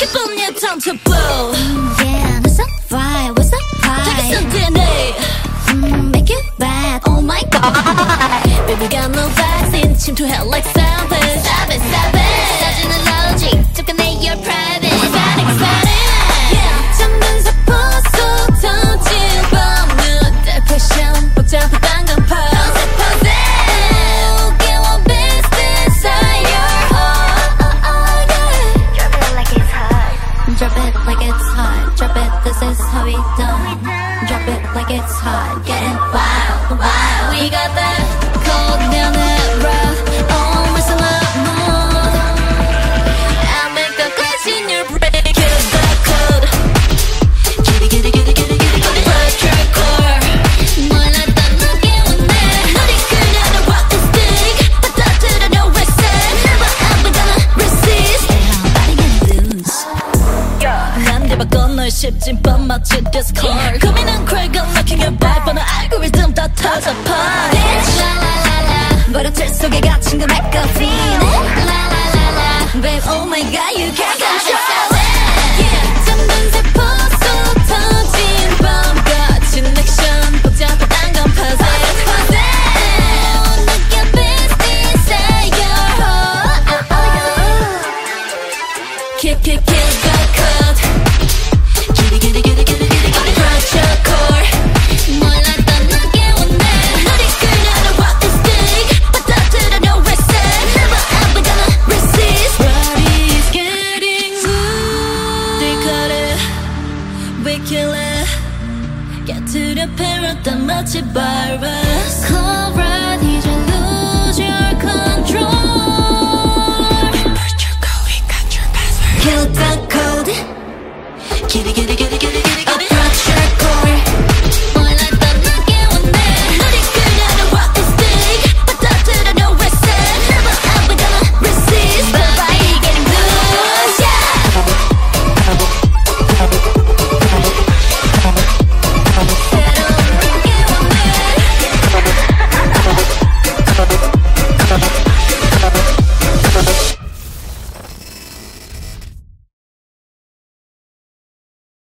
기쁜 yeah time to blow Yeah, what's up, right? What's up, Take high? a DNA Make it bad, oh my god. Baby got no vaccine 침투해 like that